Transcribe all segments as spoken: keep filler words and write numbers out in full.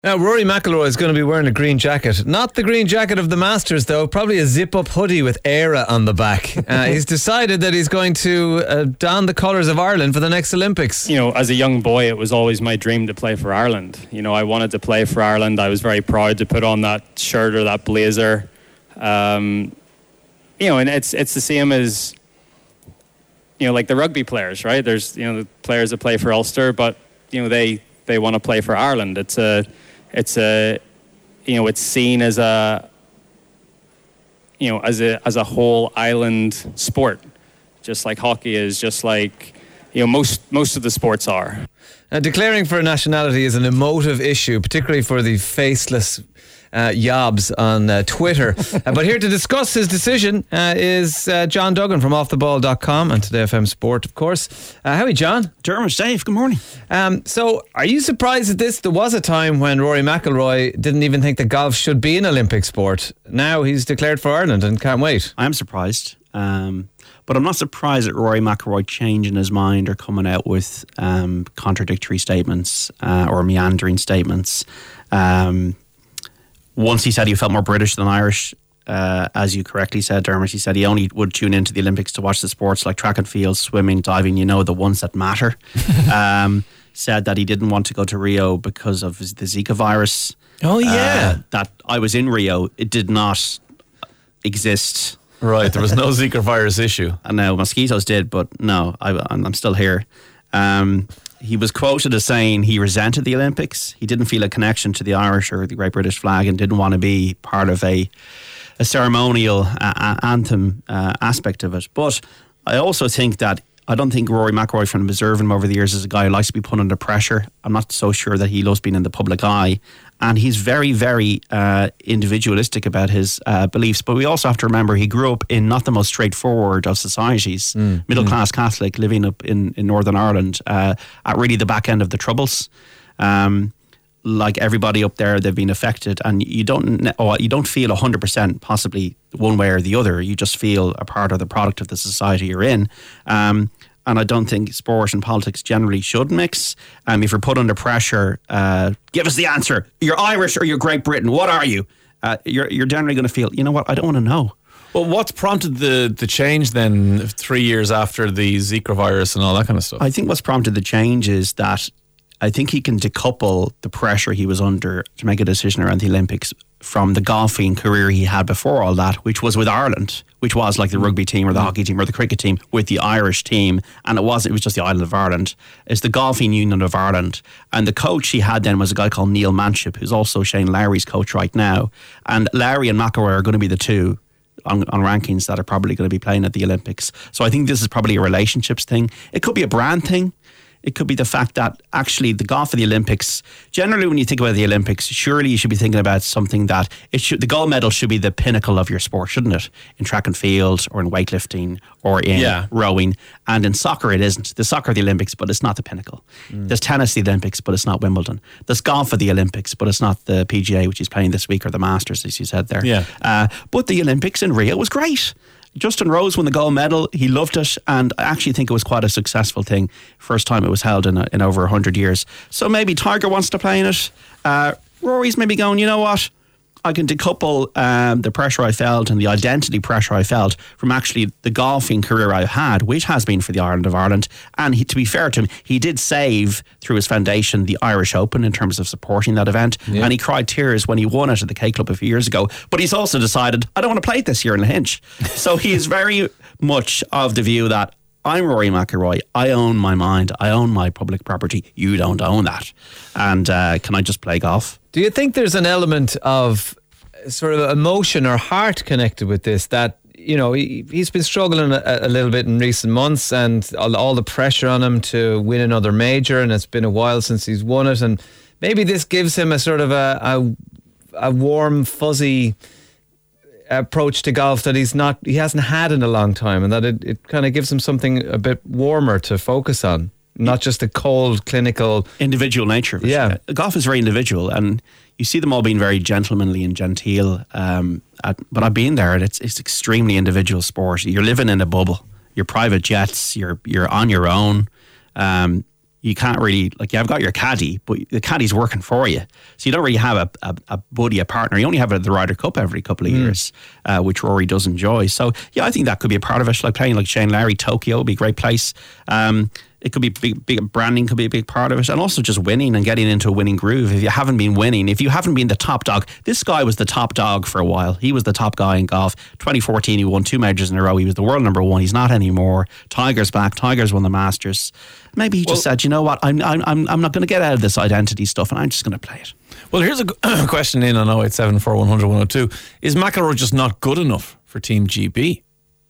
Now, Rory McIlroy is going to be wearing a green jacket. Not the green jacket of the Masters, though. Probably a zip-up hoodie with Era on the back. Uh, he's decided that he's going to uh, don the colours of Ireland for the next Olympics. You know, as a young boy, it was always my dream to play for Ireland. You know, I wanted to play for Ireland. I was very proud to put on that shirt or that blazer. Um, you know, and it's it's the same as, you know, like the rugby players, right? There's, you know, the players that play for Ulster, but, you know, they, they want to play for Ireland. It's a... It's a, you know, it's seen as a, you know, as a as a whole island sport, just like hockey is, just like, you know, most most of the sports are. Uh, declaring for a nationality is an emotive issue, particularly for the faceless uh, yobs on uh, Twitter. uh, but here to discuss his decision uh, is uh, John Duggan from off the ball dot com and Today F M Sport, of course. Uh, how are you, John? Dermot, Dave, good morning. Um, so, are you surprised at this? There was a time when Rory McIlroy didn't even think that golf should be an Olympic sport. Now he's declared for Ireland and can't wait. I am surprised. Um, but I'm not surprised at Rory McIlroy changing his mind or coming out with um, contradictory statements uh, or meandering statements. Um, once he said he felt more British than Irish. Uh, as you correctly said, Dermot, he said he only would tune into the Olympics to watch the sports like track and field, swimming, diving, you know, the ones that matter. um, said that he didn't want to go to Rio because of the Zika virus. Oh, yeah. Uh, that I was in Rio. It did not exist. Right, there was no Zika virus issue. And now mosquitoes did, but no, I, I'm still here. Um, he was quoted as saying he resented the Olympics. He didn't feel a connection to the Irish or the Great British flag and didn't want to be part of a, a ceremonial uh, anthem uh, aspect of it. But I also think that I don't think Rory McIlroy, from observing him over the years, is a guy who likes to be put under pressure. I'm not so sure that he loves being in the public eye. And he's very, very uh, individualistic about his uh, beliefs. But we also have to remember he grew up in not the most straightforward of societies. Mm. Middle-class mm. Catholic, living up in, in Northern Ireland uh, at really the back end of the Troubles. Um, like everybody up there, they've been affected. And you don't, oh, you don't feel one hundred percent possibly one way or the other. You just feel a part of the product of the society you're in. Um, And I don't think sport and politics generally should mix. Um, if you're put under pressure, uh, give us the answer. You're Irish or you're Great Britain. What are you? Uh, you're you're generally going to feel, you know what, I don't want to know. Well, what's prompted the, the change then three years after the Zika virus and all that kind of stuff? I think what's prompted the change is that I think he can decouple the pressure he was under to make a decision around the Olympics from the golfing career he had before all that, which was with Ireland, which was like the rugby team or the hockey team or the cricket team with the Irish team. And it wasn't, it was just the island of Ireland. It's the Golfing Union of Ireland. And the coach he had then was a guy called Neil Manship, who's also Shane Lowry's coach right now. And Lowry and McIlroy are going to be the two on, on rankings that are probably going to be playing at the Olympics. So I think this is probably a relationships thing. It could be a brand thing. It could be the fact that actually the golf of the Olympics, generally when you think about the Olympics, surely you should be thinking about something that it should, the gold medal should be the pinnacle of your sport, shouldn't it? In track and field or in weightlifting or in yeah. rowing. And in soccer it isn't. There's soccer of the Olympics, but it's not the pinnacle. Mm. There's tennis of the Olympics, but it's not Wimbledon. There's golf of the Olympics, but it's not the P G A, which he's playing this week, or the Masters, as you said there. Yeah. Uh, but the Olympics in Rio was great. Justin Rose won the gold medal. He loved it, and I actually think it was quite a successful thing. First time it was held in a, in over one hundred years. So maybe Tiger wants to play in it. Uh, Rory's maybe going, you know what? I can decouple um, the pressure I felt and the identity pressure I felt from actually the golfing career I had, which has been for the Ireland of Ireland. And he, to be fair to him, he did save through his foundation the Irish Open in terms of supporting that event. Yeah. And he cried tears when he won it at the K Club a few years ago. But he's also decided, I don't want to play it this year in Lahinch. So he is very much of the view that I'm Rory McIlroy. I own my mind. I own my public property. You don't own that. And uh, can I just play golf? Do you think there's an element of sort of emotion or heart connected with this, that, you know, he, he's been struggling a, a little bit in recent months, and all, all the pressure on him to win another major, and it's been a while since he's won it, and maybe this gives him a sort of a, a, a warm, fuzzy approach to golf that he's not, he hasn't had in a long time, and that it, it kind of gives him something a bit warmer to focus on. Not just the cold, clinical... individual nature of it. Yeah. Golf is very individual, and you see them all being very gentlemanly and genteel. Um, at, but I've been there, and it's it's extremely individual sport. You're living in a bubble. You're private jets. You're you're on your own. Um, you can't really, like, you've got your caddy, but the caddy's working for you. So you don't really have a, a, a buddy, a partner. You only have it at the Ryder Cup every couple of mm. years, uh, which Rory does enjoy. So, yeah, I think that could be a part of it. Like playing like Shane Lowry, Tokyo would be a great place. Um, it could be big, big branding could be a big part of it. And also just winning and getting into a winning groove. If you haven't been winning, if you haven't been the top dog, this guy was the top dog for a while. He was the top guy in golf. twenty fourteen, he won two majors in a row. He was the world number one. He's not anymore. Tiger's back. Tiger's won the Masters. Maybe he just well, said, you know what, I'm I'm I'm I'm not going to get out of this identity stuff, and I'm just going to play it. Well, here's a question in on oh eight seven four one hundred one oh two. Is McIlroy just not good enough for Team G B?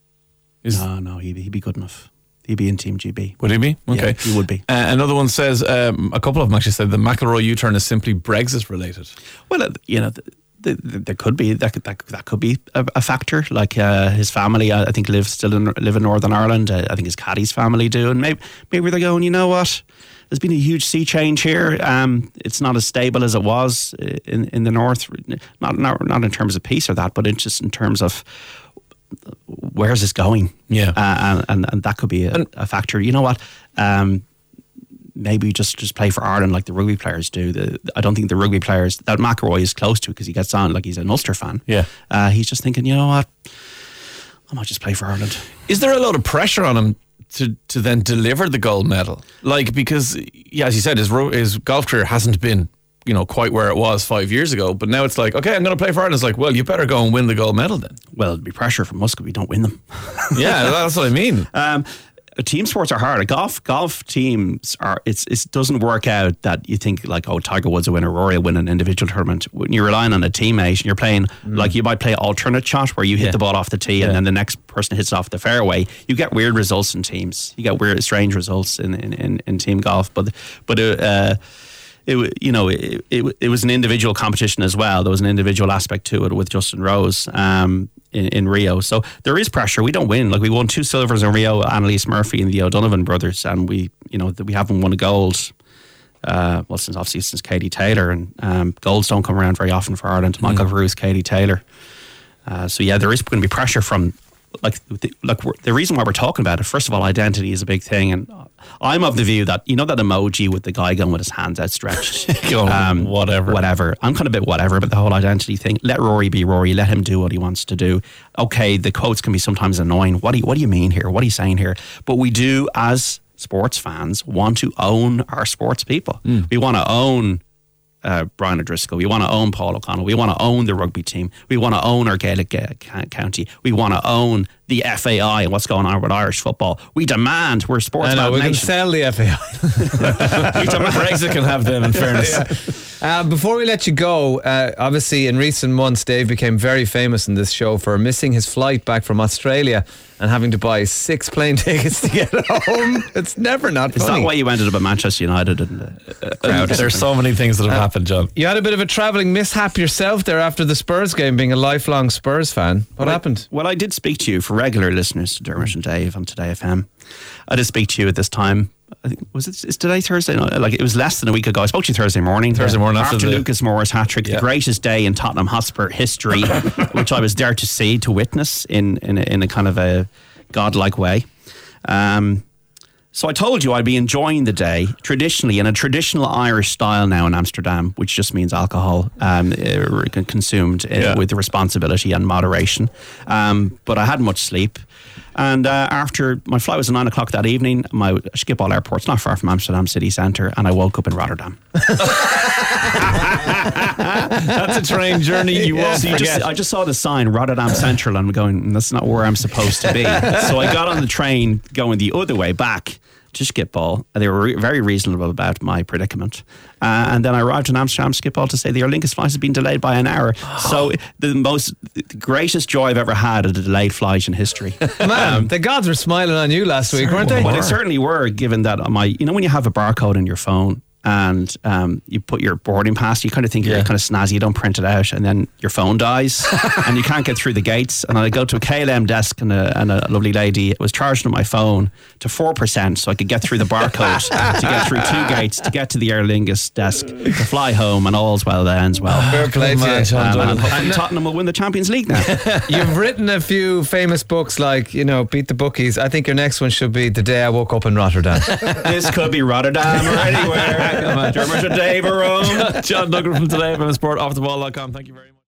Is no, no, he'd be, he'd be good enough. He'd be in Team G B. Would he be? Okay. Yeah, he would be. Uh, another one says, um, a couple of them actually said the McIlroy U-turn is simply Brexit related. Well, uh, you know, the, the, the, there could be that could, that, that could be a, a factor. Like uh, his family, I think, live still in live in Northern Ireland. Uh, I think his caddy's family do, and maybe maybe they're going, you know what? There's been a huge sea change here. Um, it's not as stable as it was in in the north. Not not not in terms of peace or that, but it's just in terms of where's this going? Yeah, uh, and, and and that could be a, a factor. You know what? Um, maybe just, just play for Ireland like the rugby players do. The, I don't think the rugby players that McIlroy is close to, because he gets on like he's an Ulster fan. Yeah, uh, he's just thinking, you know what? I might just play for Ireland. Is there a lot of pressure on him to to then deliver the gold medal? Like, because yeah, as you said, his his golf career hasn't been, you know, quite where it was five years ago. But now it's like, okay, I'm going to play for Ireland. It's like, well, you better go and win the gold medal then. Well, it'd be pressure from us if we don't win them. Yeah, that's what I mean. Um, team sports are hard. Golf, golf teams are. It's it doesn't work out that you think like, oh, Tiger Woods will win, or Rory will win an individual tournament. When you're relying on a teammate and you're playing, mm. like you might play alternate shot where you hit yeah. the ball off the tee yeah. and then the next person hits it off the fairway. You get weird results in teams. You get weird, strange results in in, in, in team golf. But but uh, it you know it, it it was an individual competition as well. There was an individual aspect to it with Justin Rose. Um, In, in Rio, so there is pressure. We don't win. Like we won two silvers in Rio, Annalise Murphy and the O'Donovan brothers, and we, you know, we haven't won a gold. Uh, well, since obviously since Katie Taylor, and um, golds don't come around very often for Ireland. Mm. Michael Bruce, Katie Taylor. Uh, so yeah, there is going to be pressure from like the, like the reason why we're talking about it. First of all, identity is a big thing, and I'm of the view that, you know, that emoji with the guy going with his hands outstretched, um, whatever, whatever. I'm kind of a bit whatever about the whole identity thing. Let Rory be Rory. Let him do what he wants to do. Okay, the quotes can be sometimes annoying. What do you, what do you mean here? What are you saying here? But we do, as sports fans, want to own our sports people. Mm. We want to own Uh, Brian O'Driscoll. We want to own Paul O'Connell. We want to own the rugby team. We want to own our Gaelic uh, county. We want to own the F A I and what's going on with Irish football. We demand, we're a sports I know, we nation. can sell the F A I. We demand Brexit can have them, in fairness. Yeah. Uh, before we let you go, uh, obviously in recent months Dave became very famous in this show for missing his flight back from Australia and having to buy six plane tickets to get home. It's never not Is funny. that why you ended up at Manchester United? In the crowd? There's so many things that have uh, happened, John. You had a bit of a travelling mishap yourself there after the Spurs game, being a lifelong Spurs fan. What well, happened? I, well, I did speak to you, for regular listeners to Dermot and Dave on Today F M. I did speak to you at this time. I think, was it is today Thursday? No, like it was less than a week ago. I spoke to you Thursday morning. Thursday yeah. morning after, after the, Lucas Moore's hat trick, yeah. the greatest day in Tottenham Hotspur history, which I was there to see, to witness in in a, in a kind of a godlike way. Um, so I told you I'd be enjoying the day traditionally in a traditional Irish style now in Amsterdam, which just means alcohol um, uh, consumed uh, yeah. with responsibility and moderation. Um, but I hadn't much sleep. And uh, after my flight was at nine o'clock that evening, my Schiphol airport's not far from Amsterdam city centre, and I woke up in Rotterdam. That's a train journey you yeah. won't so you forget. Just, I just saw the sign Rotterdam Central, and I'm going, that's not where I'm supposed to be. So I got on the train going the other way back to Schiphol. They were re- very reasonable about my predicament. Uh, and then I arrived in Amsterdam Schiphol to say the Aer Lingus flight has been delayed by an hour. Oh. So the most, the greatest joy I've ever had at a delayed flight in history. Man, um, the gods were smiling on you last week, weren't they? Well, they certainly were, given that my, you know, when you have a barcode in your phone, and um, you put your boarding pass. You kind of think Yeah. you're kind of snazzy. You don't print it out, and then your phone dies, and you can't get through the gates. And I go to a K L M desk, and a, and a lovely lady was charging my phone to four percent, so I could get through the barcode to get through two gates to get to the Aer Lingus desk to fly home, and all's well that ends well. Fair play to man, you. John Um, Doyle. and hopefully Tottenham will win the Champions League now. You've written a few famous books like, you know, Beat the Bookies. I think your next one should be The Day I Woke Up in Rotterdam. This could be Rotterdam or anywhere. Dermot Dave or Rome. John Duggan from Today F M Sport, off the ball dot com. Thank you very much.